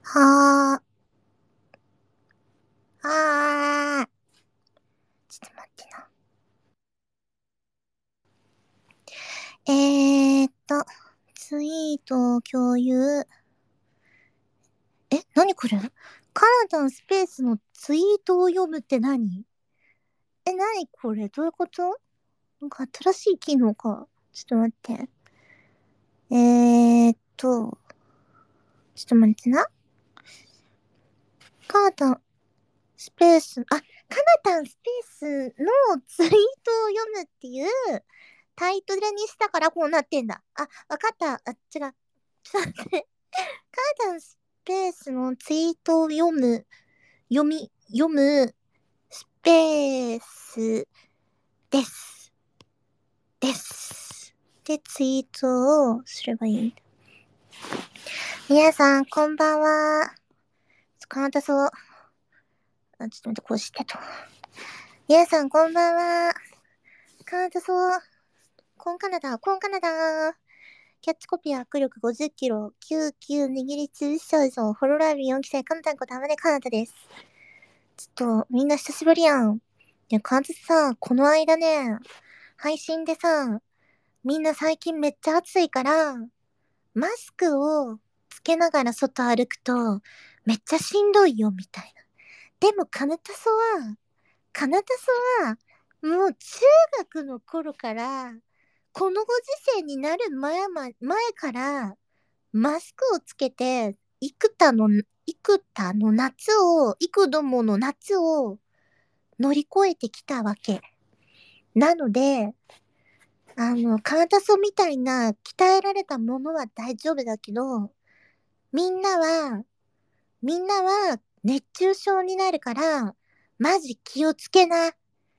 はー。ちょっと待ってな。ツイート共有。何これ？カナダンスペースのツイートを読むって何？何これ？どういうこと？なんか新しい機能か。ちょっと待って。ちょっと待ってな。カナダンスペース、カナダンスペースのツイートを読むっていうタイトルにしたからこうなってんだ。わかった。違う。ちょっと待って。カナダンスペースのツイートを読むスペースです。です。で、ツイートをすればいい。皆さん、こんばんは。カナダそう。ちょっと待って、こうしてと。皆さん、こんばんは。カナダそう。コンカナダ。キャッチコピー握力50キロ、99握りつぶし症状、ホロラービ4期生、カナタンことあまねカナダです。ちょっと、みんな久しぶりやん。カナダさ、この間ね、配信でさ、みんな最近めっちゃ暑いから、マスクをつけながら外歩くと、めっちゃしんどいよ、みたいな。でも、カナタソは、もう中学の頃から、このご時世になる前から、マスクをつけて、幾度もの夏を乗り越えてきたわけ。なので、カナタソみたいな鍛えられたものは大丈夫だけど、みんなは、みんなは熱中症になるから、マジ気をつけな。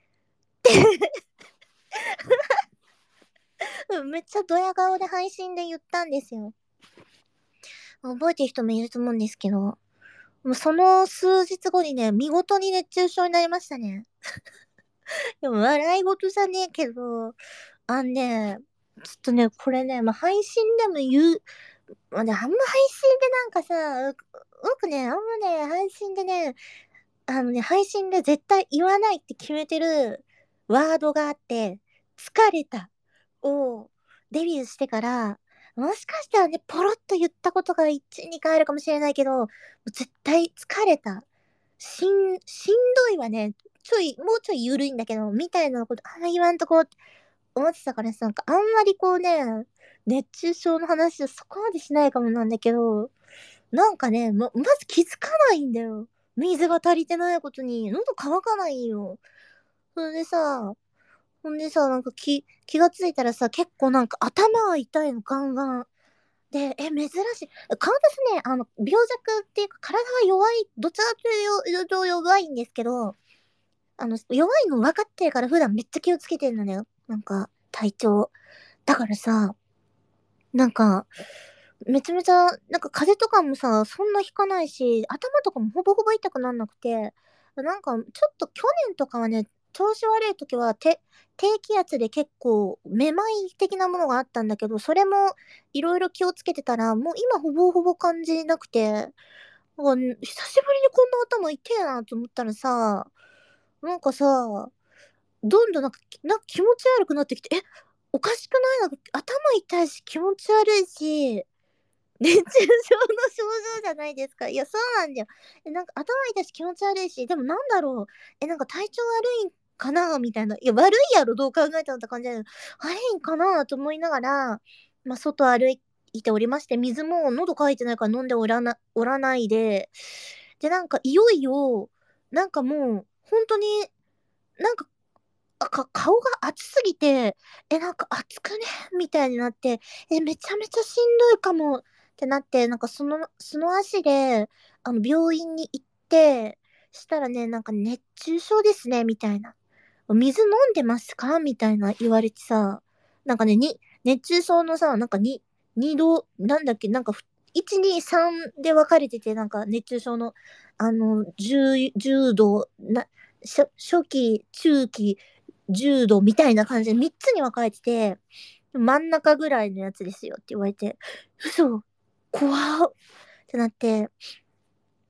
めっちゃドヤ顔で配信で言ったんですよ。覚えてる人もいると思うんですけど、もうその数日後にね、見事に熱中症になりましたね。でも笑い事じゃねえけど、ちょっとね、これね、配信でも言う、あんま配信でなんかさ、配信でね、配信で絶対言わないって決めてるワードがあって、疲れたをデビューしてから、もしかしたらね、ポロッと言ったことが1、2回あるかもしれないけど、絶対疲れた。しんどいはね、もうちょい緩いんだけど、みたいなことあんま言わんとこうって思ってたからさ、なんかあんまりこうね、熱中症の話をそこまでしないかもなんだけど、なんかね、まず気づかないんだよ。水が足りてないことに、喉乾かないよ。それでさ、なんか気がついたらさ、結構なんか頭が痛いの、ガンガン。で、珍しい。私ね、病弱っていうか体が弱い、どちらかというと弱いんですけど、弱いの分かってるから普段めっちゃ気をつけてんのよ。なんか、体調。だからさ、なんか、めちゃめちゃ、なんか風邪とかもさ、そんなひかないし、頭とかもほぼほぼ痛くなんなくて、なんか、ちょっと去年とかはね、調子悪い時は、低気圧で結構、めまい的なものがあったんだけど、それもいろいろ気をつけてたら、もう今ほぼほぼ感じなくて、なんか久しぶりにこんな頭痛えなと思ったらさ、なんかさ、どんどんなんか気持ち悪くなってきて、おかしくない？なんか頭痛いし気持ち悪いし、熱中症の症状じゃないですか。いや、そうなんだよ。なんか頭痛いし気持ち悪いし、でもなんだろう。なんか体調悪いんかなみたいな。いや、悪いやろ、どう考えたのって感じだけど、悪いんかなと思いながら、外歩いておりまして、水も喉乾いてないから飲んでおらないで、で、なんかいよいよ、なんかもう、本当に、なんか顔が熱すぎて、なんか熱くねみたいになって、めちゃめちゃしんどいかもってなって、なんかその足で、病院に行って、したらね、なんか熱中症ですね、みたいな。水飲んでますかみたいな言われてさ、なんかね、熱中症のさ、なんか二度、なんだっけ、なんか1、2、3で分かれてて、なんか熱中症の、重度、初期、中期、重度みたいな感じで3つに分かれてて、真ん中ぐらいのやつですよって言われて、嘘、怖っってなって、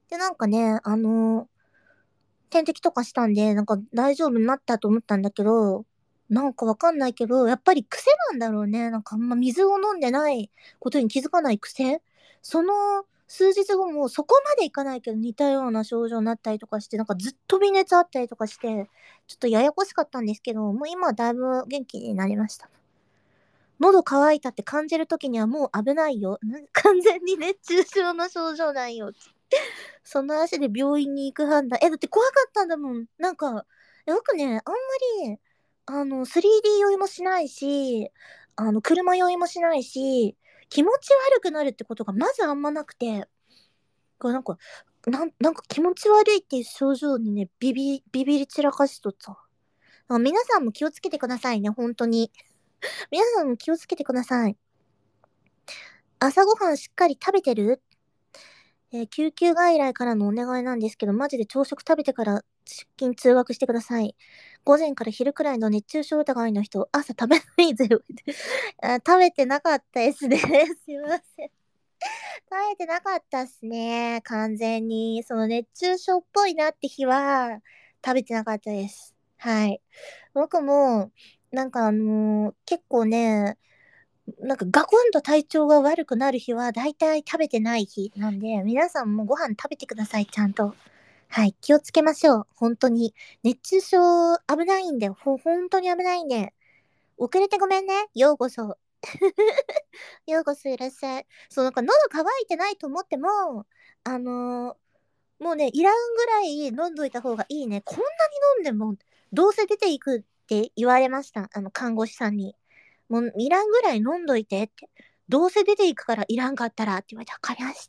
で、なんかね、点滴とかしたんで、なんか大丈夫になったと思ったんだけど、なんかわかんないけど、やっぱり癖なんだろうね。なんかあんま水を飲んでないことに気づかない癖。その数日後もそこまでいかないけど似たような症状になったりとかして、なんかずっと微熱あったりとかして、ちょっとややこしかったんですけど、もう今はだいぶ元気になりました。喉乾いたって感じるときにはもう危ないよ。完全に熱中症の症状なんよ。その足で病院に行く判断。だって怖かったんだもん。なんか、よくね、あんまり、3D 酔いもしないし、車酔いもしないし、気持ち悪くなるってことがまずあんまなくて、これなんか気持ち悪いっていう症状にね、ビビり散らかしとった。皆さんも気をつけてくださいね、本当に。皆さんも気をつけてください。朝ごはんしっかり食べてる？救急外来からのお願いなんですけど、マジで朝食食べてから出勤通学してください。午前から昼くらいの熱中症疑いの人、朝食べないぜよ。食べてなかったですね。すいません。食べてなかったっすね。完全に。その熱中症っぽいなって日は、食べてなかったです。はい。僕も、なんか結構ね、なんかガクンと体調が悪くなる日はだいたい食べてない日なんで、皆さんもご飯食べてください、ちゃんと。はい、気をつけましょう。本当に。熱中症危ないんだよ。本当に危ないんで。遅れてごめんね。ようこそ。ようこそいらっしゃい。そう、なんか喉乾いてないと思っても、あのもうね、いらんぐらい飲んどいた方がいいね。こんなに飲んでも、どうせ出ていくって言われました。看護師さんに。もう、いらんぐらい飲んどいてって。どうせ出ていくからいらんかったらって言われて、わかりました。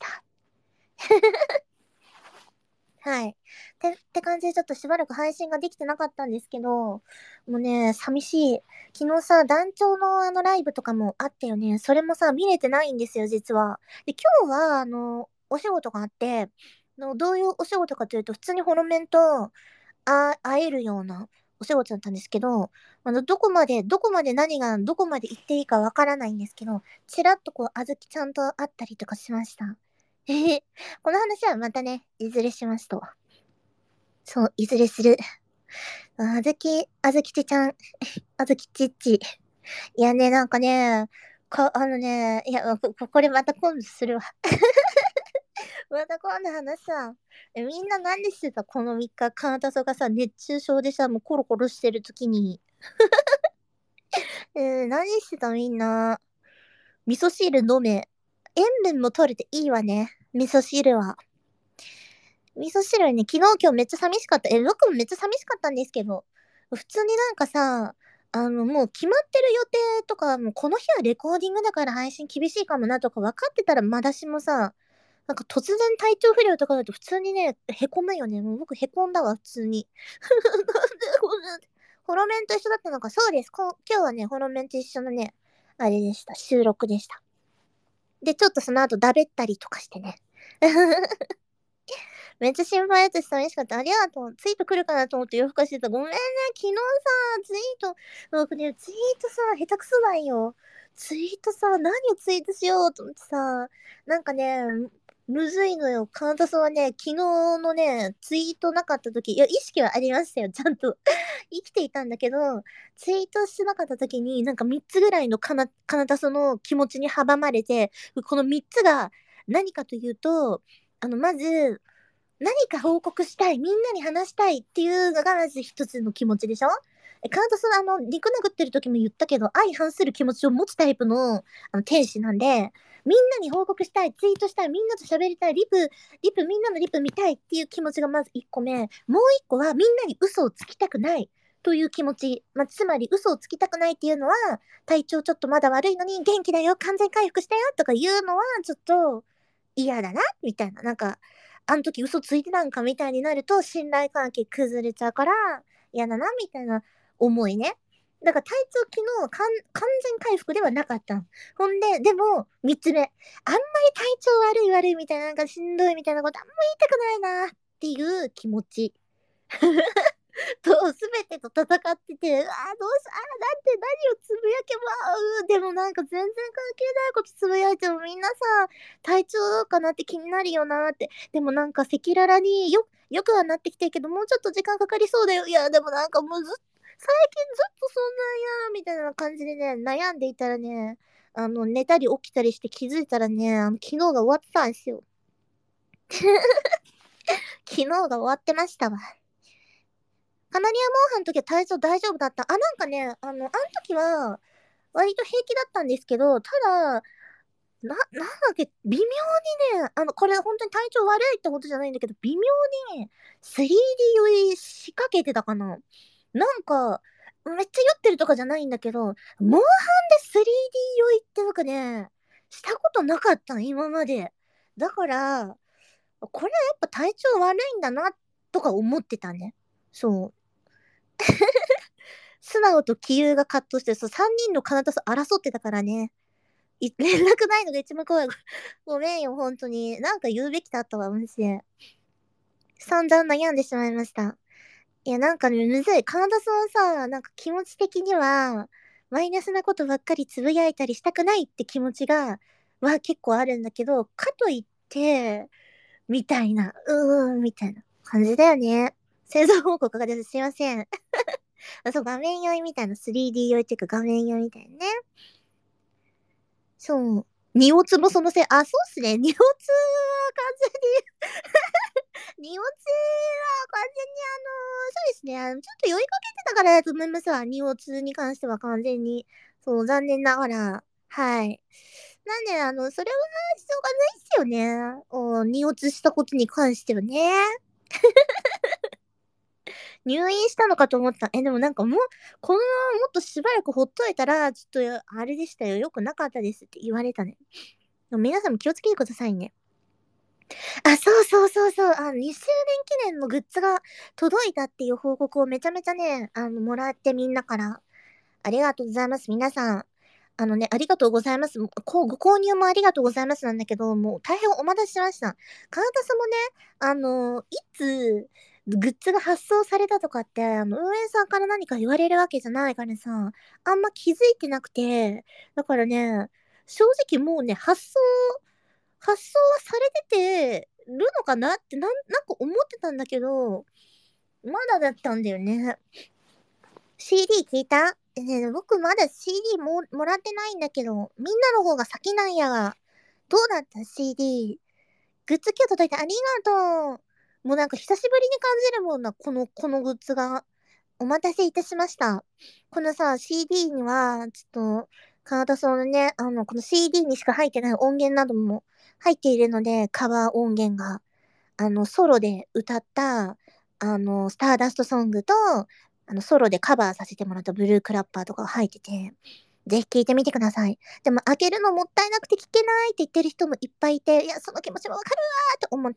はい。って感じでちょっとしばらく配信ができてなかったんですけど、もうね、寂しい。昨日さ、団長のライブとかもあったよね。それもさ、見れてないんですよ、実は。で、今日は、お仕事があって、どういうお仕事かというと、普通にホロメンと会えるようなお仕事だったんですけど、どこまで何が、どこまで言っていいかわからないんですけど、ちらっとこう、あずきちゃんと会ったりとかしました。この話はまたね、いずれしますと。そう、いずれする。あずきちちゃん、あずきちっち。いやね、なんかね、いや、これまた今度するわ。また今度話さ。みんな何でしてたこの3日、カナタソがさ、熱中症でさ、もうコロコロしてる時に。何してたみんな。味噌汁飲め。塩分も取れていいわね。味噌汁は。味噌汁ね、昨日今日めっちゃ寂しかった。僕もめっちゃ寂しかったんですけど、普通になんかさ、もう決まってる予定とか、もうこの日はレコーディングだから配信厳しいかもなとか分かってたらまだしもさ、なんか突然体調不良とかだと普通にね、へこむよね。もう僕へこんだわ、普通に。なんでこんな、ホロメンと一緒だったのか、そうです。今日はね、ホロメンと一緒のね、あれでした。収録でした。で、ちょっとその後だべったりとかしてね。めっちゃ心配だったし寂しかった。ありがとう。ツイート来るかなと思って夜更かしてた。ごめんね。昨日さ、ツイート、僕ね、ツイートさ、下手くそなんよ。ツイートさ、何をツイートしようと思ってさ、なんかね、むずいのよ。カウントさんはね、昨日のね、ツイートなかった時、いや、意識はありましたよ。ちゃんと生きていたんだけど、ツイートしてなかった時に、なんか3つぐらいのカナタソの気持ちに阻まれて、この3つが何かというと、まず、何か報告したい、みんなに話したいっていうのがまず一つの気持ちでしょ？カウントさん、肉殴ってる時も言ったけど、相反する気持ちを持つタイプの、天使なんで、みんなに報告したい、ツイートしたい、みんなと喋りたい、みんなのリプ見たいっていう気持ちがまず1個目。もう1個はみんなに嘘をつきたくないという気持ち。つまり嘘をつきたくないっていうのは、体調ちょっとまだ悪いのに元気だよ、完全回復したよとか言うのはちょっと嫌だな、みたいな。なんか、あの時嘘ついてたんかみたいになると信頼関係崩れちゃうから嫌だな、みたいな思いね。だから体調昨日は完全回復ではなかったん。ほんで、でも、三つ目。あんまり体調悪いみたいな、なんかしんどいみたいなことあんま言いたくないなっていう気持ち。 と、すべてと戦ってて、どうし、なんて何をつぶやけば、でもなんか全然関係ないことつぶやいてもみんなさ、体調どうかなって気になるよなって。でもなんか赤裸々によくはなってきてるけど、もうちょっと時間かかりそうだよ。いや、でもなんかもう最近ずっとそんなんや、みたいな感じでね、悩んでいたらね、寝たり起きたりして気づいたらね、昨日が終わってたんですよ。昨日が終わってましたわ。カナリアモンハンの時は体調大丈夫だった。なんかね、あの時は、割と平気だったんですけど、ただ、なんだっけ、微妙にね、これ本当に体調悪いってことじゃないんだけど、微妙に 3D 酔い仕掛けてたかな。なんか、めっちゃ酔ってるとかじゃないんだけど、モンハンで 3D 酔いってなんかね、したことなかったの、今まで。だから、これはやっぱ体調悪いんだな、とか思ってたね。そう。素直と杞憂が葛藤して、そう、3人の彼方と争ってたからね。連絡ないのが一番怖い。ごめんよ、本当に。なんか言うべきだったわ、マジで。散々悩んでしまいました。いや、なんかね、むずい。カナダさんさ、なんか気持ち的には、マイナスなことばっかりつぶやいたりしたくないって気持ちが、結構あるんだけど、かといって、みたいな、みたいな感じだよね。製造報告がです。すいません。そう、画面酔いみたいな、3D 酔いっていうか画面酔いみたいなね。そう。荷物もそのせい、そうっすね。荷物は完全に荷物は完全にそうですね。ちょっと酔いかけてたからだと思いますわ。荷物に関しては完全に。そう、残念ながら。はい。なんで、それはしょうがないっすよね。荷物したことに関してはね。入院したのかと思った。でもなんかもう、このままもっとしばらくほっといたら、ちょっと、あれでしたよ。良くなかったですって言われたね。でも皆さんも気をつけてくださいね。そうそうそうそう。2周年記念のグッズが届いたっていう報告をめちゃめちゃね、もらってみんなから。ありがとうございます。皆さん。ありがとうございます。ご購入もありがとうございますなんだけど、もう大変お待たせしました。カナタさんもね、いつ、グッズが発送されたとかって、運営さんから何か言われるわけじゃないからさ、あんま気づいてなくて、だからね、正直もうね、発送はされててるのかなって、なんか思ってたんだけど、まだだったんだよね。CD 聞いた僕まだ CD もらってないんだけど、みんなの方が先なんやが。どうだった ?CD。グッズ今日届いてありがとう。もうなんか久しぶりに感じるもんな、このグッズが。お待たせいたしました。このさ、CD には、ちょっと、カナダソーのね、この CD にしか入ってない音源なども入っているので、カバー音源が。ソロで歌った、スターダストソングと、ソロでカバーさせてもらったブルークラッパーとかが入ってて、ぜひ聴いてみてください。でも、開けるのもったいなくて聴けないって言ってる人もいっぱいいて、いや、その気持ちもわかるわーって思った。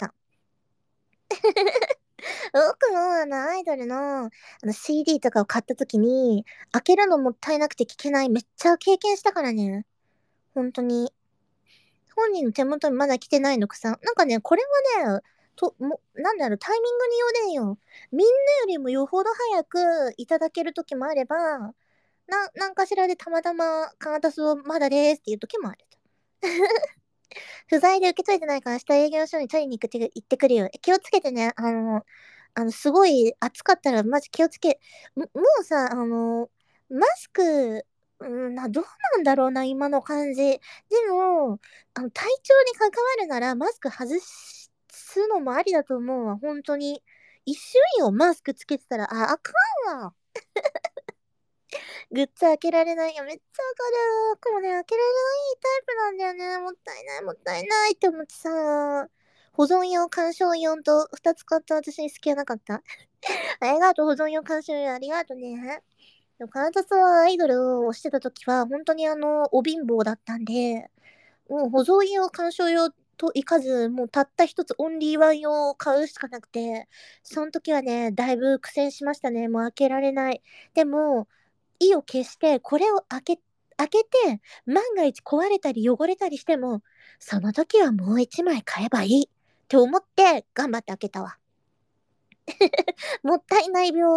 僕もアイドルのCD とかを買った時に、開けるのもったいなくて聞けない、めっちゃ経験したからね。本当に。本人の手元にまだ来てないのくさ。なんかね、これはね、なんだろう、タイミングによれんよ。みんなよりもよほど早くいただける時もあれば、なんかしらでたまたま、カナタスをまだですっていう時もある。不在で受け取れてないから明日営業所に取りに行くって言ってくるよ。気をつけてね。すごい暑かったらマジ気をつけ。もうさ、マスク、どうなんだろうな、今の感じ。でも、体調に関わるならマスク外すのもありだと思うわ、本当に。一瞬よ、マスクつけてたら、あかんわ。グッズ開けられない。いや、めっちゃわかる。僕もね、開けられないタイプなんだよね。もったいない、もったいないって思ってさ。保存用、鑑賞用と2つ買った私に隙はなかった。ありがとう、保存用、鑑賞用、ありがとうね。でも、カナタスはアイドルをしてた時は、本当にお貧乏だったんで、もう保存用、鑑賞用といかず、もうたった一つオンリーワン用を買うしかなくて、その時はね、だいぶ苦戦しましたね。もう開けられない。でも、意を決して、これを開けて、万が一壊れたり汚れたりしても、その時はもう一枚買えばいいって思って頑張って開けたわ。もったいない病。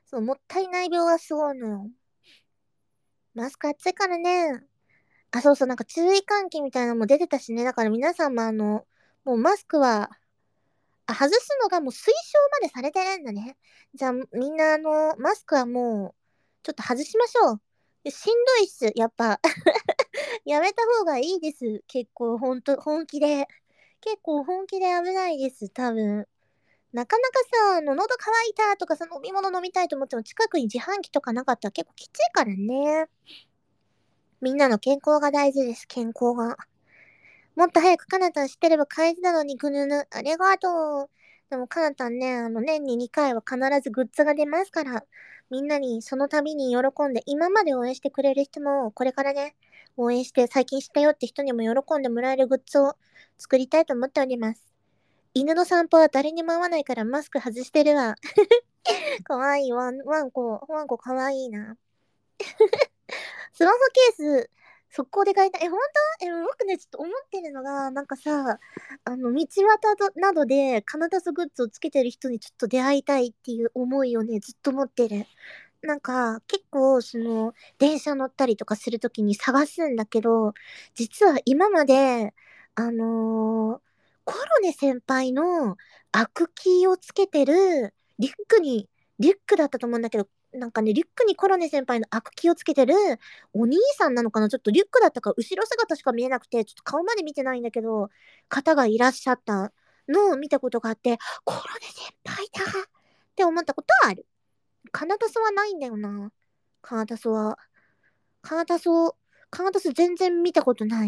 そう、もったいない病がすごいのよ。マスク暑いからね。あ、そうそう、なんか注意喚起みたいなのも出てたしね。だから皆さんももうマスクは、外すのがもう推奨までされてるんだね。じゃあ、みんなマスクはもう、ちょっと外しましょう。しんどいっす。やっぱやめた方がいいです。結構、本気で。結構本気で危ないです。多分。なかなかさ、喉乾いたとかさ、飲み物飲みたいと思っても近くに自販機とかなかったら結構きついからね。みんなの健康が大事です、健康が。もっと早くカナタン知ってれば返事なのにぐぬぬ。ありがとう。でもカナタンね、年に2回は必ずグッズが出ますから、みんなにその度に喜んで、今まで応援してくれる人も、これからね、応援して最近知ったよって人にも喜んでもらえるグッズを作りたいと思っております。犬の散歩は誰にも会わないからマスク外してるわ。かわいいワンコかわいいな。スマホケース、速攻で買いたい。本当僕ね、ちょっと思ってるのが、なんかさ、道端などでカナダスグッズをつけてる人にちょっと出会いたいっていう思いをね、ずっと持ってる。なんか、結構、電車乗ったりとかするときに探すんだけど、実は今まで、あのーコロネ先輩のアクキーをつけてるリュックに、リュックだったと思うんだけど、なんかね、リュックにコロネ先輩のアクキーをつけてるお兄さんなのかな、ちょっとリュックだったか後ろ姿しか見えなくて、ちょっと顔まで見てないんだけど、方がいらっしゃったのを見たことがあって、コロネ先輩だって思ったことはある。カナタソはないんだよな。カナタソは。カナタソ、カナタソ全然見たことない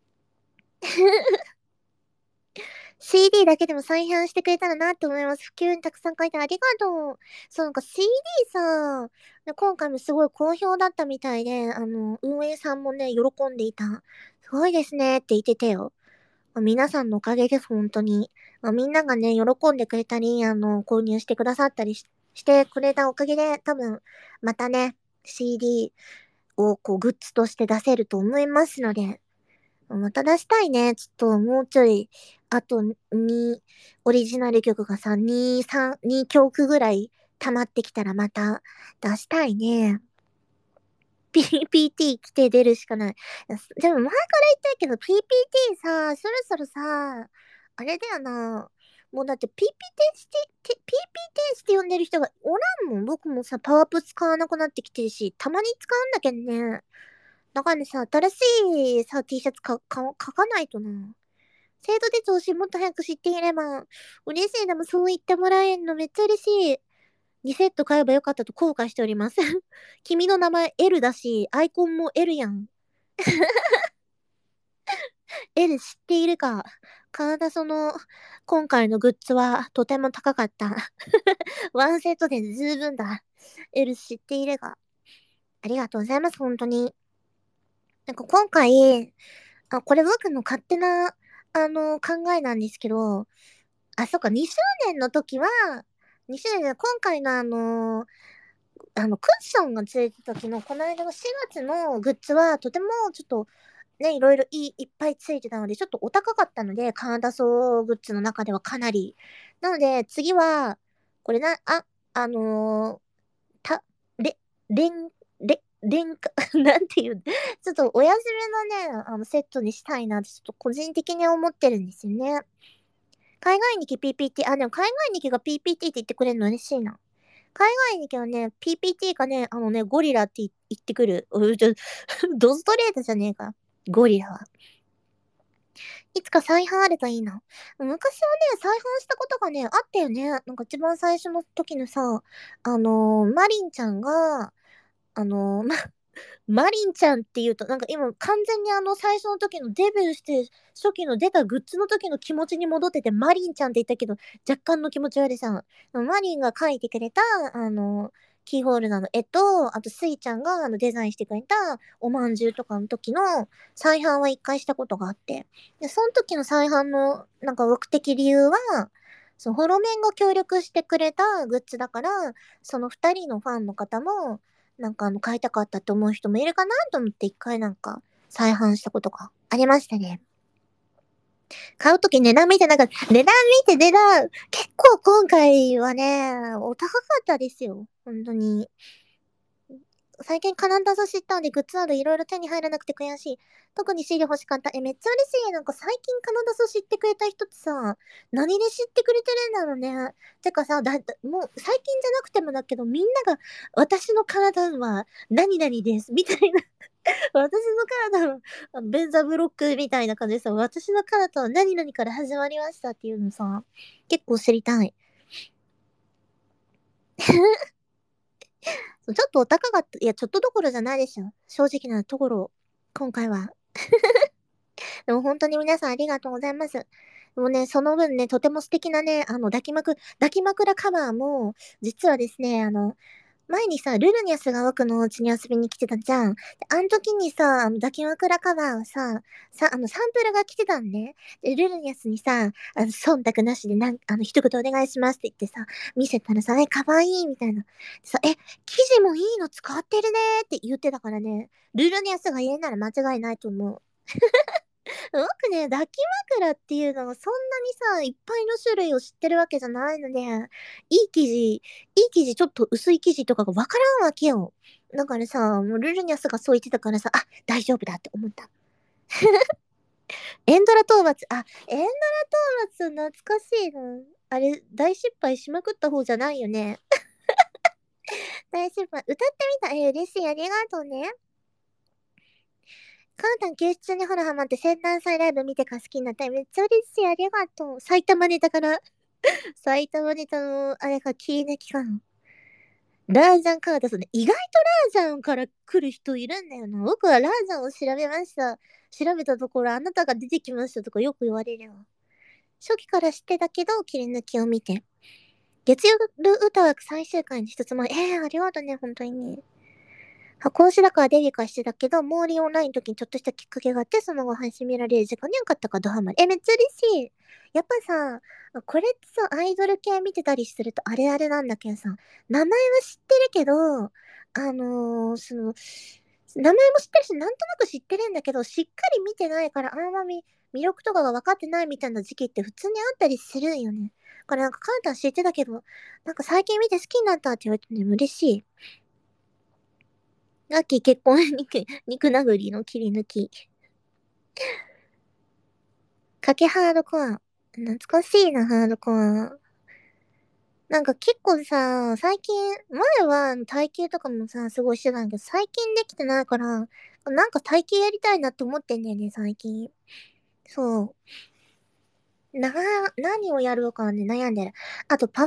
。CD だけでも再販してくれたらなって思います。普及にたくさん書いてありがとう。そう、なんか CD さ、今回もすごい好評だったみたいで、運営さんもね、喜んでいた。すごいですねって言ってたよ。皆さんのおかげです、本当に。みんながね、喜んでくれたり、購入してくださったりしてくれたおかげで、多分、またね、CD をこう、グッズとして出せると思いますので、また出したいね。ちょっと、もうちょい、あと2、オリジナル曲がさ、2、3、2曲ぐらい溜まってきたらまた出したいね。PPT 来て出るしかない。でも前から言ってるけど、PPT さ、そろそろさ、あれだよな。もうだって PPT して呼んでる人がおらんもん。僕もさ、パワープ使わなくなってきてるし、たまに使うんだけどね。だからねさ、新しいさ、T シャツ書かないとな。制度で調子もっと早く知っていれば、嬉しい。でもそう言ってもらえんのめっちゃ嬉しい。2セット買えばよかったと後悔しております。君の名前 L だし、アイコンも L やん。L 知っているか？カナダ今回のグッズはとても高かった。ワンセットで十分だ。L 知っているが。ありがとうございます、本当に。なんか今回、これ僕の勝手な、考えなんですけど、そっか、2周年の時は、2周年で今回のクッションがついた時の、この間の4月のグッズは、とてもちょっと、ね、いろいろいっぱいついてたので、ちょっとお高かったので、カナダソーグッズの中ではかなり。なので、次は、これあのーた、れ、れん、れんか、なんていう、ちょっとお休みのね、セットにしたいなって、ちょっと個人的に思ってるんですよね。海外日記 PPT、でも海外日記が PPT って言ってくれるの嬉しいな。海外に行けばね、PPT がね、ゴリラって言ってくる。ドストレートじゃねえか。ゴリラは。いつか再販あればいいな。昔はね、再販したことがね、あったよね。なんか一番最初の時のさ、マリンちゃんが、あのー、ま、マリンちゃんって言うと、なんか今完全に最初の時のデビューして初期の出たグッズの時の気持ちに戻ってて、マリンちゃんって言ったけど、若干の気持ち悪いさ、マリンが描いてくれた、キーホルダーの絵と、あとスイちゃんがデザインしてくれたおまんじゅうとかの時の再販は一回したことがあって、で、その時の再販のなんか目的理由は、ホロメンが協力してくれたグッズだから、その二人のファンの方も、なんか買いたかったって思う人もいるかなと思って一回なんか再販したことがありましたね。 買うとき値段見てなんか、値段、結構今回はね、お高かったですよ。本当に。最近カナダザ知ったんでグッズあるいろいろ手に入らなくて悔しい。特にシール欲しかった。めっちゃ嬉しい。なんか最近カナダザ知ってくれた人ってさ、何で知ってくれてるんだろうね。てかさ、もう最近じゃなくてもだけど、みんなが私のカナダは何々です。みたいな。私のカナダはベンザブロックみたいな感じでさ、私のカナダは何々から始まりましたっていうのさ、結構知りたい。ちょっとお高かった。いや、ちょっとどころじゃないでしょ。正直なところ、今回は。でも本当に皆さんありがとうございます。でもね、その分ね、とても素敵なね、抱き枕カバーも、実はですね、前にさ、ルルニャスが僕のお家に遊びに来てたじゃん。であの時にさ、抱き枕カバーをサンプルが来てたんね。で、ルルニャスにさ、忖度なしで一言お願いしますって言ってさ、見せたらさ、かわいいみたいな。さ、生地もいいの使ってるねって言ってたからね、ルルニャスが言えんなら間違いないと思う。僕ね、抱き枕っていうのがそんなにさ、いっぱいの種類を知ってるわけじゃないので、いい生地、ちょっと薄い生地とかがわからんわけよ。だからさ、もうルルニャスがそう言ってたからさ、大丈夫だって思った。エンドラ討伐、エンドラ討伐懐かしいな。あれ、大失敗しまくった方じゃないよね。大失敗。歌ってみた。嬉しい。ありがとうね。カータン休日にほらハマって生誕祭ライブ見てから好きになった。めっちゃ嬉しい。ありがとう。埼玉ネタから。埼玉ネタの、あれか、切り抜きかな。ラージャンカータスね。意外とラージャンから来る人いるんだよな。僕はラージャンを調べました。調べたところ、あなたが出てきましたとかよく言われるわ。初期から知ってたけど、切り抜きを見て。月曜ル歌枠最終回に一つ前。ありがとうね、本当にね。箱推しだからデビュー化してたけど、モーリーオンラインの時にちょっとしたきっかけがあって、その後配信見られる時間になかったかドハマり。めっちゃ嬉しい。やっぱさ、これってさ、アイドル系見てたりするとあれあれなんだけどさ、名前は知ってるけど、名前も知ってるし、なんとなく知ってるんだけど、しっかり見てないから、魅力とかが分かってないみたいな時期って普通にあったりするんよね。だからなんかカンタン知ってたけど、なんか最近見て好きになったって言われてね、嬉しい。ラッキー結婚肉殴りの切り抜き。かけハードコア。懐かしいな、ハードコア。なんか結構さ、最近、前は体型とかもさ、すごいしてたんだけど、最近できてないから、なんか体型やりたいなって思ってんだよね、最近。そう。何をやろうかね、悩んでる。あと、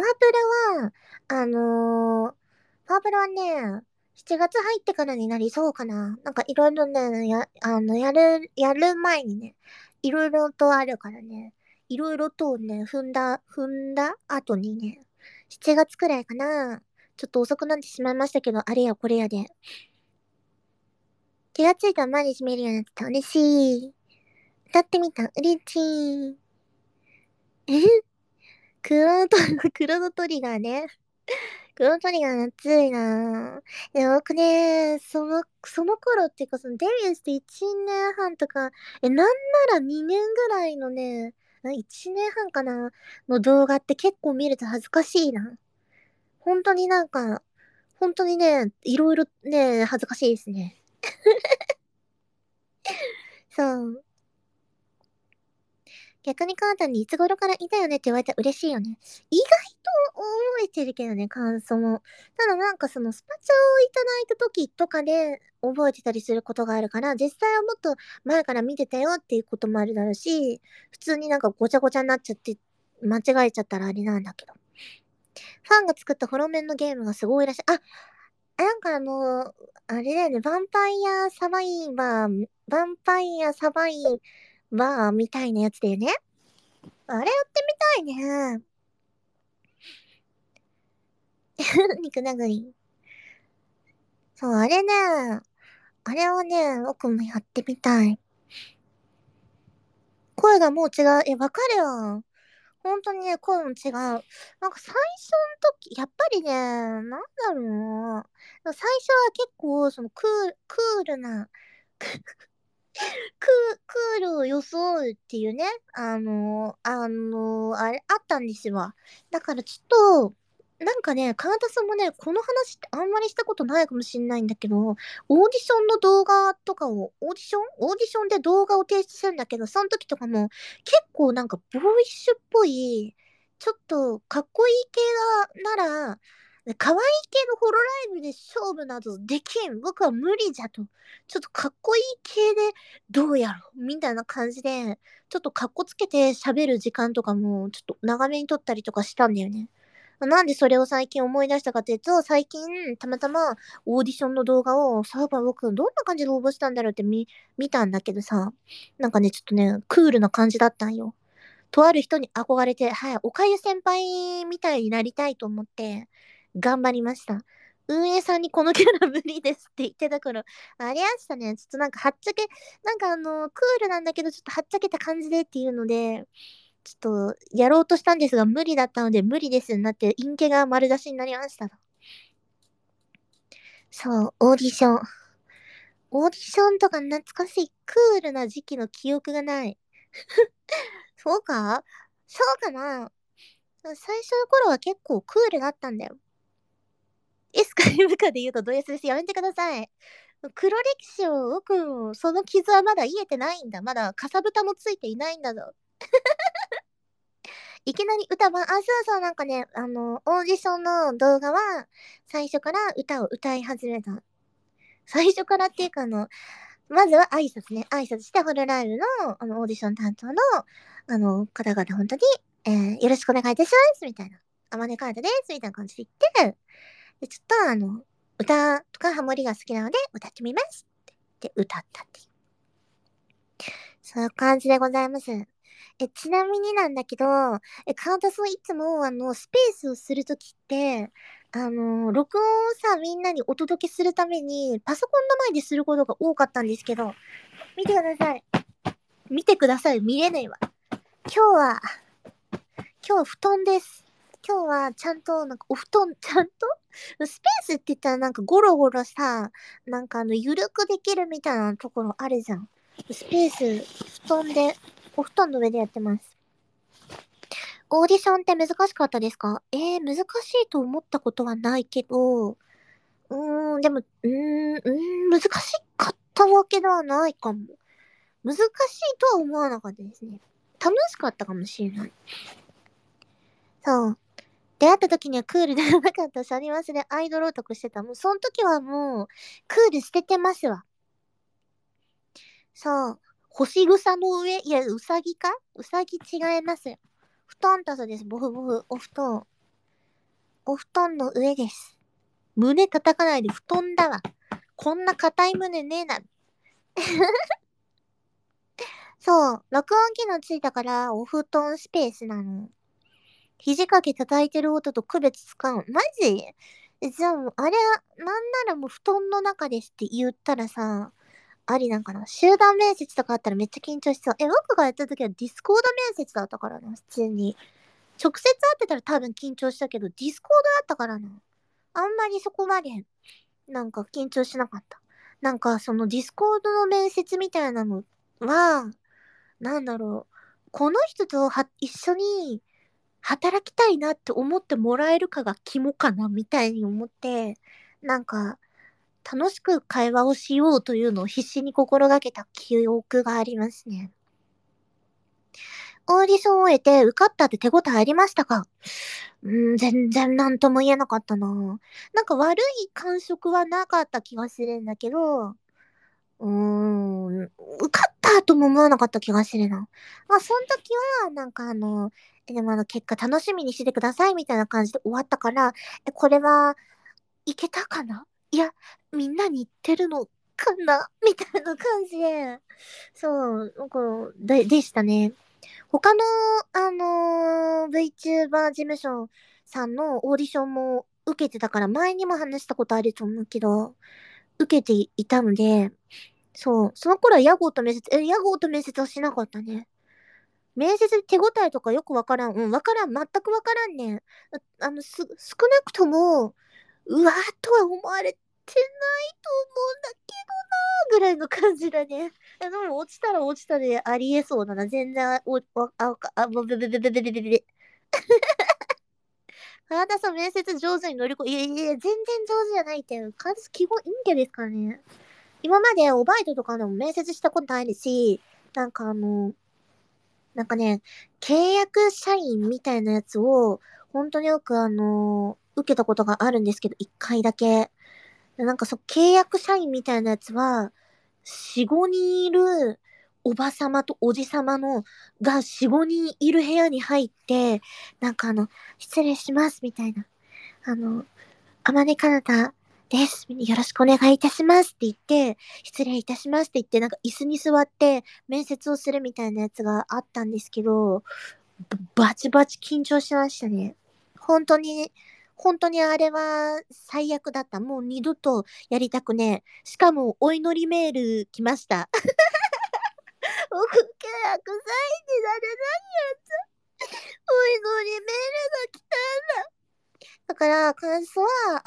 パワプルはね、7月入ってからになりそうかな。なんかいろいろね、やる前にね、いろいろとあるからね、いろいろとね、踏んだ後にね、7月くらいかな。ちょっと遅くなってしまいましたけど、あれやこれやで。気がついたら毎日見るようになってた。嬉しい。歌ってみた。嬉しい。クロノト、クロノトリガーね。クロノトリガー熱いなぁ。いや、僕ね、その頃っていうか、そのデビューして1年半とか、なんなら2年ぐらいのね、1年半かなの動画って結構見ると恥ずかしいな。本当になんか、本当にね、いろいろね、恥ずかしいですね。そう。逆にカータンにいつ頃からいたよねって言われたら嬉しいよね。意外と覚えてるけどね、感想も。ただなんかそのスパチャをいただいた時とかで覚えてたりすることがあるから、実際はもっと前から見てたよっていうこともあるだろうし、普通になんかごちゃごちゃになっちゃって間違えちゃったらあれなんだけど。ファンが作ったホロメンのゲームがすごいらしい。なんかあれだよね、ヴァンパイアサバイバーみたいなやつだよね。あれやってみたいね。肉殴り。そう、あれはね、僕もやってみたい。声がもう違う。わかるよ。本当にね、声も違う。なんか最初の時、やっぱりね、なんだろうな。最初は結構、クールな、 ククールを装うっていうね、あれ、あったんですわ。だからちょっと、なんかね、川田さんもね、この話ってあんまりしたことないかもしんないんだけど、オーディションの動画とかを、オーディションで動画を提出するんだけど、その時とかも、結構なんかボーイッシュっぽい、ちょっとかっこいい系が、なら、可愛い系のホロライブで勝負などできん。僕は無理じゃと。ちょっとかっこいい系でどうやろみたいな感じで、ちょっとかっこつけて喋る時間とかも、ちょっと長めに撮ったりとかしたんだよね。なんでそれを最近思い出したかというと、最近、たまたまオーディションの動画を、そういえば僕、どんな感じで応募したんだろうって見たんだけどさ、なんかね、ちょっとね、クールな感じだったんよ。とある人に憧れて、はい、おかゆ先輩みたいになりたいと思って、頑張りました。運営さんにこのキャラ無理ですって言ってた頃、ありましたね。ちょっとなんかはっちゃけ、なんかクールなんだけど、ちょっとはっちゃけた感じでっていうので、ちょっとやろうとしたんですが、無理だったので、無理ですになって、陰気が丸出しになりました。そう、オーディション。オーディションとか懐かしい、クールな時期の記憶がない。そうかそうかな最初の頃は結構クールだったんだよ。エスか M かで言うとド S です。やめてください。黒歴史を僕、その傷はまだ癒えてないんだ。まだかさぶたもついていないんだぞ。いきなり歌番、そうそう、なんかね、オーディションの動画は、最初から歌を歌い始めた。最初からっていうかまずは挨拶ね。挨拶して、ホロライブの、オーディション担当の、方々、本当に、よろしくお願いいたします、みたいな。あまねカードです、みたいな感じで言って、で、ちょっと歌とかハモリが好きなので、歌ってみますって歌ったっていう。そういう感じでございます。ちなみになんだけど、カウンタスいつも、スペースをするときって、録音をさ、みんなにお届けするために、パソコンの前ですることが多かったんですけど、見てください。見てください。見れないわ。今日は、今日は布団です。今日はちゃんと、なんかお布団、ちゃんとスペースって言ったらなんかゴロゴロさ、なんかゆるくできるみたいなところあるじゃん。スペース、布団で、お布団の上でやってます。オーディションって難しかったですか？難しいと思ったことはないけど、でも、難しかったわけではないかも。難しいとは思わなかったですね。楽しかったかもしれない。そう。出会った時にはクールではなかったシャリマスでアイドルオタクしてた。もう、その時はもう、クール捨ててますわ。そう。干し草の上、いや、うさぎかうさぎ違いますよ。布団たそです。ボフボフ。お布団。お布団の上です。胸叩かないで布団だわ。こんな硬い胸ねえな。そう。録音機能ついたから、お布団スペースなの。肘掛け叩いてる音と区別つかん。マジじゃあもう、あれ、なんならもう布団の中ですって言ったらさ、ありなんかな。集団面接とかあったらめっちゃ緊張しそう。僕がやった時はディスコード面接だったからな、普通に。直接会ってたら多分緊張したけど、ディスコードだったからな。あんまりそこまで、なんか緊張しなかった。なんかそのディスコードの面接みたいなのは、なんだろう。この人と一緒に働きたいなって思ってもらえるかが肝かなみたいに思って、なんか楽しく会話をしようというのを必死に心がけた記憶がありますね。オーディションを終えて受かったって手応えありましたか？全然なんとも言えなかったな。なんか悪い感触はなかった気がするんだけど、受かったとも思わなかった気がするな。まあ、その時は、なんかでも結果楽しみにしてくださいみたいな感じで終わったから、これはいけたかないや、みんなに言ってるのかなみたいな感じで、そう、なんか、でしたね。他の、VTuber 事務所さんのオーディションも受けてたから、前にも話したことあると思うけど、受けていたので、そう、その頃は屋号と面接、屋号と面接はしなかったね。面接で手応えとかよくわからん。わからん。全くわからんね。少なくとも、うわーとは思われてないと思うんだけどなーぐらいの感じだね。でも落ちたら落ちたでありえそうだな。全然、ブブブブブブブブ。原田さん面接上手に乗り越え、いやいやいや、全然上手じゃないって。原田さん基本陰キャですからね。今までおバイトとかでも面接したことないし、なんかなんかね、契約社員みたいなやつを、本当によく受けたことがあるんですけど、一回だけ。なんか契約社員みたいなやつは、4、5人いるおばさまとおじさまの、が4、5人いる部屋に入って、なんか失礼します、みたいな。あの、あまねかなたです。よろしくお願いいたしますって言って、失礼いたしますって言って、なんか椅子に座って面接をするみたいなやつがあったんですけど、バチバチ緊張しましたね。本当に、本当にあれは最悪だった。もう二度とやりたくねえ。しかも、お祈りメール来ました。僕、契約サインになれないやつ。お祈りメールが来た。だから、感想は、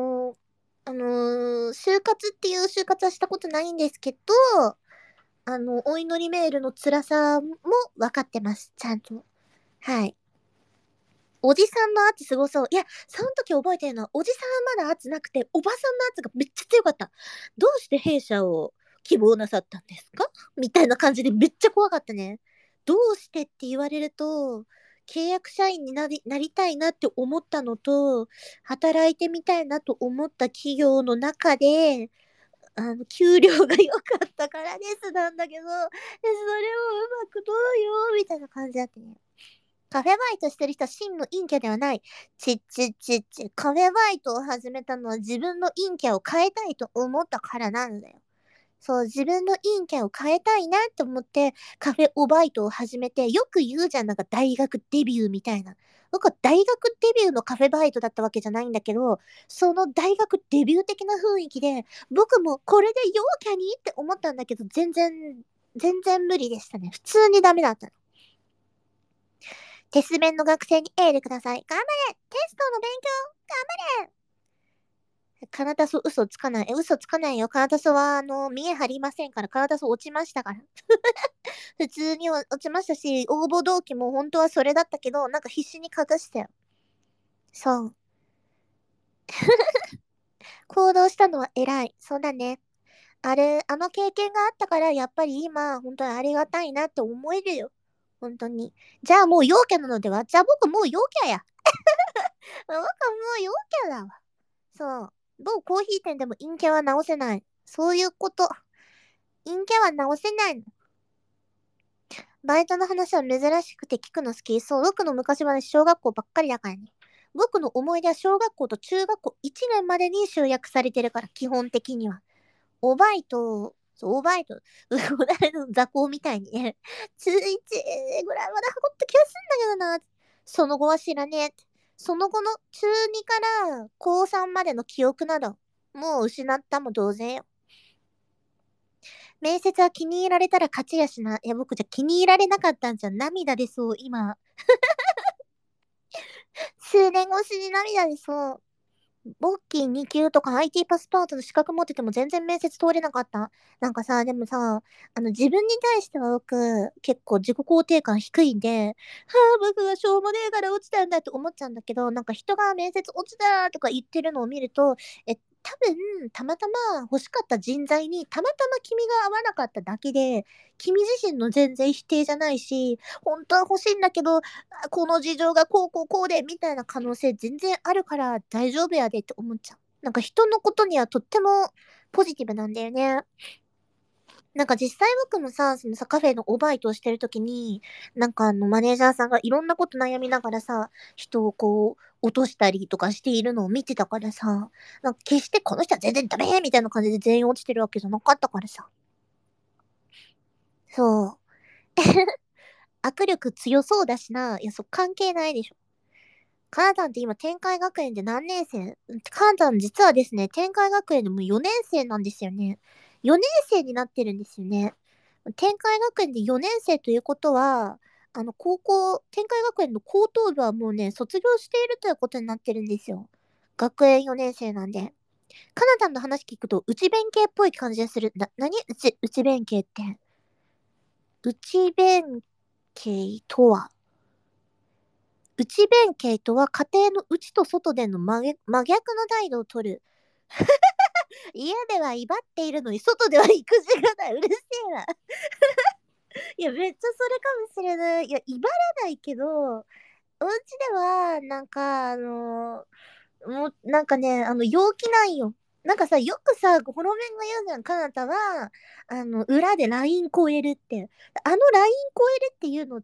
就活っていう就活はしたことないんですけど、お祈りメールの辛さも分かってます。ちゃんと。はい。おじさんの圧すごそう。いや、その時覚えてるのは、おじさんはまだ圧なくて、おばさんの圧がめっちゃ強かった。どうして弊社を希望なさったんですかみたいな感じでめっちゃ怖かったね。どうしてって言われると、契約社員になりたいなって思ったのと、働いてみたいなと思った企業の中で、給料が良かったからですなんだけど、それをうまくどうよみたいな感じだったね。カフェバイトしてる人は真の陰キャではない。カフェバイトを始めたのは自分の陰キャを変えたいと思ったからなんだよ。そう、自分の陰キャを変えたいなって思って、カフェオバイトを始めて、よく言うじゃん、なんか大学デビューみたいな。僕は大学デビューのカフェバイトだったわけじゃないんだけど、その大学デビュー的な雰囲気で、僕もこれで陽キャにって思ったんだけど、全然無理でしたね。普通にダメだったの。テスメンの学生にエールください。頑張れテストの勉強頑張れカナタソ嘘つかない。嘘つかないよ。カナタソは、見え張りませんから。カナタソ落ちましたから。普通に落ちましたし、応募動機も本当はそれだったけど、なんか必死に隠したよ。そう。行動したのは偉い。そうだね。あの経験があったから、やっぱり今、本当にありがたいなって思えるよ。本当に。じゃあもう陽キャなのではじゃあ僕もう陽キャや。僕はもう陽キャだわ。そう。某コーヒー店でも陰キャは直せない。そういうこと。陰キャは直せないの。バイトの話は珍しくて聞くの好き。そう、僕の昔話小学校ばっかりだからね。僕の思い出は小学校と中学校1年までに集約されてるから、基本的には。おバイト、そう、おバイト、こないの雑魚みたいにね、中1ぐらいまで運った気がするんだけどな。その後は知らねえ。その後の中2から高3までの記憶など、もう失ったも同然よ。面接は気に入られたら勝ちやしな。いや、僕じゃ気に入られなかったんじゃ涙出そう、今。数年越しに涙出そう。ボッキー2級とか IT パスポートの資格持ってても全然面接通れなかった。なんかさ、でもさ、自分に対しては僕、結構自己肯定感低いんで、はあ、僕がしょうもねえから落ちたんだって思っちゃうんだけど、なんか人が面接落ちたとか言ってるのを見ると、多分、たまたま欲しかった人材にたまたま君が合わなかっただけで、君自身の全然否定じゃないし、本当は欲しいんだけど、この事情がこうで、みたいな可能性全然あるから大丈夫やでって思っちゃう。なんか人のことにはとってもポジティブなんだよね。なんか実際僕もさ、そのさ、カフェのおバイトをしてるときに、なんかマネージャーさんがいろんなこと悩みながらさ、人をこう、落としたりとかしているのを見てたからさ、なんか決してこの人は全然ダメみたいな感じで全員落ちてるわけじゃなかったからさ。そう。握力強そうだしな。いや、関係ないでしょ。カナダンって今、天海学園で何年生カナダン実はですね、天海学園でも4年生なんですよね。4年生になってるんですよね。天海学園で4年生ということは、天海学園の高等部はもうね、卒業しているということになってるんですよ。学園4年生なんで。 かなたんの話聞くと、内弁慶っぽい感じがする。何内弁慶って。内弁慶とは、内弁慶とは家庭の内と外での真逆の態度を取る。家では威張っているのに、外では育児がない。うるせえな。いや、めっちゃそれかもしれない。いや、威張らないけど、お家では、もう、なんかね、陽気なんよ。なんかさ、よくさ、ホロメンが言うじゃん、かなたは、裏でライン超えるって。あのライン超えるっていうのって、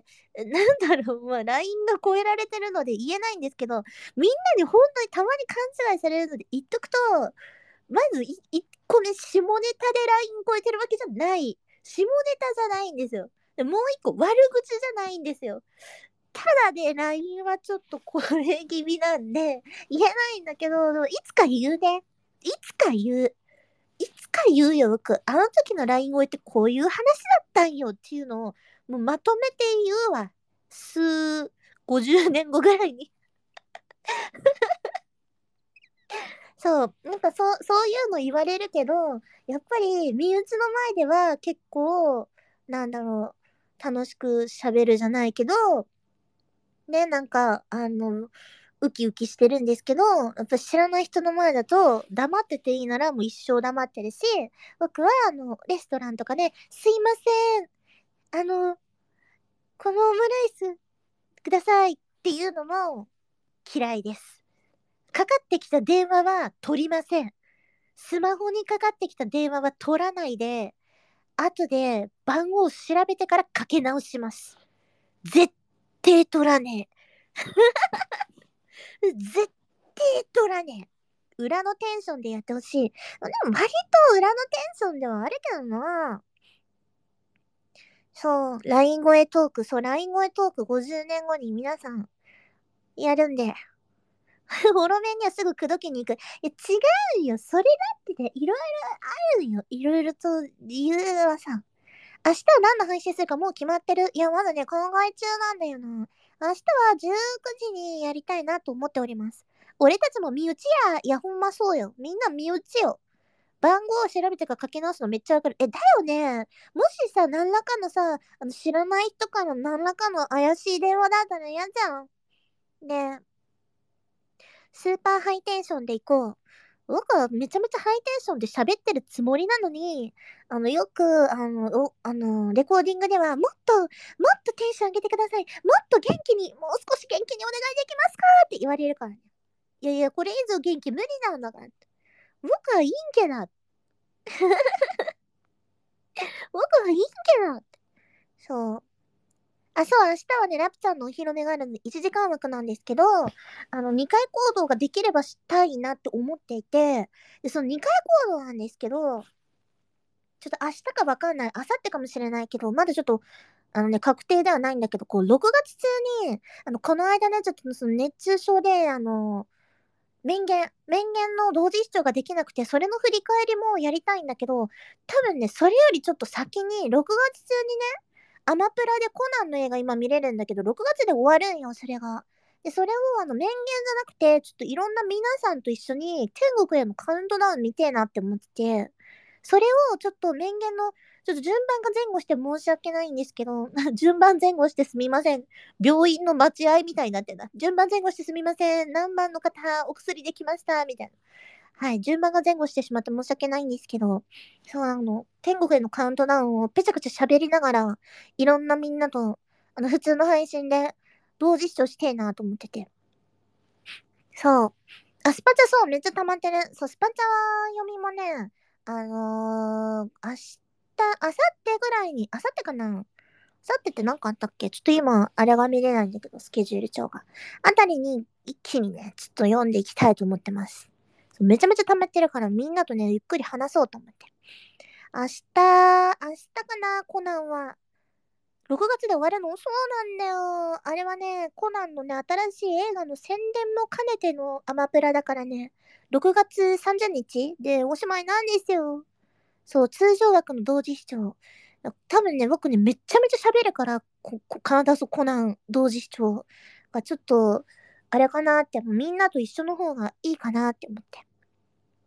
なんだろう、まあ、ラインが超えられてるので言えないんですけど、みんなに本当にたまに勘違いされるので言っとくと、まず1個目、下ネタでライン超えてるわけじゃない。下ネタじゃないんですよ。でもう一個、悪口じゃないんですよ。ただね、LINE はちょっとこれ気味なんで、言えないんだけど、でもいつか言うね。いつか言う。いつか言うよ、僕。あの時の LINE をってこういう話だったんよっていうのを、もうまとめて言うわ。50年後ぐらいに。そう、なんかそういうの言われるけど、やっぱり身内の前では結構、なんだろう、楽しく喋るじゃないけど、ね、なんか、ウキウキしてるんですけど、やっぱ知らない人の前だと、黙ってていいならもう一生黙ってるし、僕はレストランとかで、すいません、あの、このオムライスくださいっていうのも嫌いです。かかってきた電話は取りません。スマホにかかってきた電話は取らないで、後で番号を調べてからかけ直します。絶対取らねえ。絶対取らねえ。裏のテンションでやってほしい。でも割と裏のテンションではあるけどな。そう、LINE 声トーク、そう、LINE 声トーク50年後に皆さんやるんで。フォロメンにはすぐ口説きに行く。いや、違うよ。それだってね、いろいろあるよ。いろいろと理由はさ。明日は何の配信するかもう決まってる。いや、まだね、考え中なんだよな。明日は19時にやりたいなと思っております。俺たちも身内や。いや、ほんまそうよ。みんな身内よ。番号を調べてから書き直すのめっちゃわかる。だよね。もしさ、何らかのさ、知らない人から何らかの怪しい電話だったら嫌じゃん。ねえ、スーパーハイテンションで行こう。僕はめちゃめちゃハイテンションで喋ってるつもりなのに、よく、レコーディングでは、もっとテンション上げてください。もっと元気に、もう少し元気にお願いできますかって言われるからね。いやいや、これ以上元気無理なんだから。僕はいいんけな。僕はいいんけな。そう。あ、そう、明日はね、ラプちゃんのお披露目があるんで、1時間枠なんですけど、2回行動ができればしたいなって思っていて、で、その2回行動なんですけど、ちょっと明日かわかんない、明後日かもしれないけど、まだちょっと、確定ではないんだけど、こう、6月中に、この間ね、ちょっとその熱中症で、面言の同時視聴ができなくて、それの振り返りもやりたいんだけど、多分ね、それよりちょっと先に、6月中にね、アマプラでコナンの映画今見れるんだけど、6月で終わるんよ、それが。で、それを面言じゃなくて、ちょっといろんな皆さんと一緒に天国へのカウントダウン見てえなって思ってて、それをちょっと面言の、ちょっと順番が前後して申し訳ないんですけど、順番前後してすみません。病院の待合みたいになってんだ。順番前後してすみません。何番の方、お薬できました。みたいな。はい。順番が前後してしまって申し訳ないんですけど、そう、天国へのカウントダウンをぺちゃくちゃ喋りながら、いろんなみんなと、普通の配信で同時視聴してえなと思ってて。そう。あ、スパチャそう、めっちゃ溜まってる。そう、スパチャ読みもね、明後日ぐらいに、明後日かな、明後日って何かあったっけ、ちょっと今、あれが見れないんだけど、スケジュール帳が。あたりに一気にね、ちょっと読んでいきたいと思ってます。そうめちゃめちゃ溜まってるから、みんなとね、ゆっくり話そうと思って。明日かな、コナンは。6月で終わるのそうなんだよ。あれはね、コナンのね、新しい映画の宣伝も兼ねてのアマプラだからね、6月30日でおしまいなんですよ。そう、通常枠の同時視聴。多分ね、僕ね、めっちゃめちゃ喋るから、カナダソコナン同時視聴がちょっと、あれかなって、みんなと一緒の方がいいかなって思って。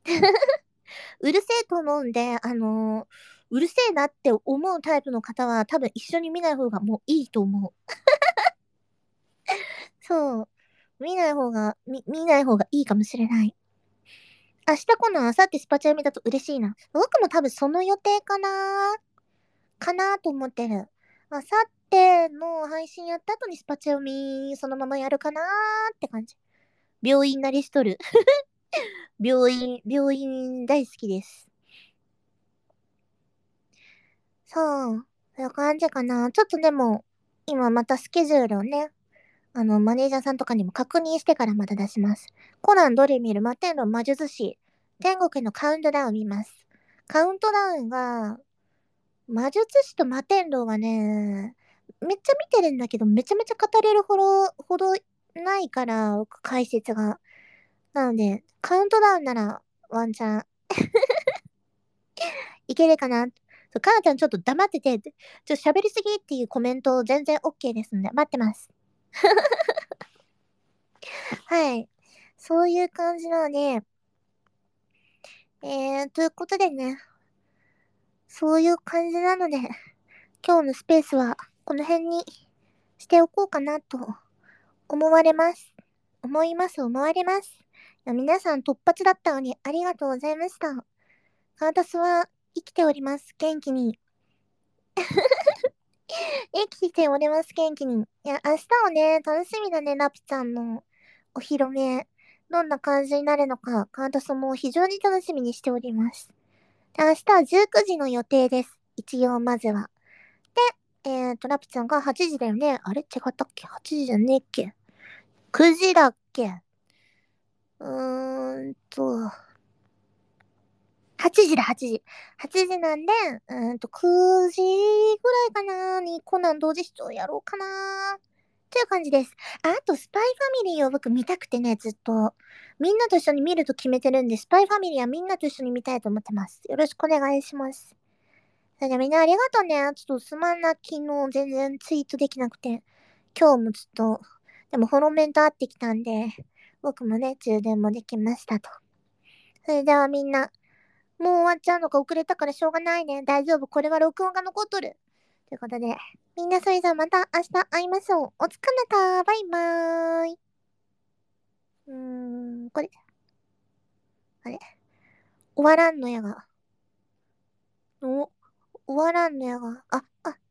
うるせえと思うんで、うるせえなって思うタイプの方は多分一緒に見ない方がもういいと思う。そう。見ない方がいいかもしれない。明日来ない、明後日スパチャ読みだと嬉しいな。僕も多分その予定かなと思ってる。明後日の配信やった後にスパチャ読みそのままやるかなって感じ。病院なりしとる。病院大好きです。そう。そういう感じかな。ちょっとでも、今またスケジュールをね、マネージャーさんとかにも確認してからまた出します。コナンどれ見る？摩天楼魔術師。天国へのカウントダウン見ます。カウントダウンが、魔術師と摩天楼はね、めっちゃ見てるんだけど、めちゃめちゃ語れるほどないから、解説が。なので、カウントダウンならワンチャンいけるかな。そう、かなちゃんちょっと黙ってて、ちょっと喋りすぎっていうコメント全然 OK ですんで、待ってます。はい。そういう感じなので、ということでね、そういう感じなので、今日のスペースはこの辺にしておこうかなと思われます。思われます。いや皆さん突発だったのにありがとうございました。カータスは生きております。元気に。生きております。元気に。いや、明日はね、楽しみだね、ラピちゃんのお披露目。どんな感じになるのか、カータスも非常に楽しみにしております。で明日は19時の予定です。一応、まずは。ラピちゃんが8時だよね。あれ違ったっけ？ 8 時じゃねえっけ？ 9 時だっけ？うーんと、8時だ、8時。8時なんで、9時ぐらいかなにコナン同時視聴やろうかなっていう感じです。あと、スパイファミリーを僕見たくてね、ずっと。みんなと一緒に見ると決めてるんで、スパイファミリーはみんなと一緒に見たいと思ってます。よろしくお願いします。それではみんなありがとうね。ちょっとすまんな、昨日全然ツイートできなくて。今日もちょっと、でもフォローメント会ってきたんで、僕もね、充電もできましたと。それではみんな、もう終わっちゃうのか遅れたからしょうがないね。大丈夫。これは録音が残っとる。ということで、みんなそれじゃあまた明日会いましょう。お疲れた。バイバーイ。これ、あれ、終わらんのやが。終わらんのやが。あ、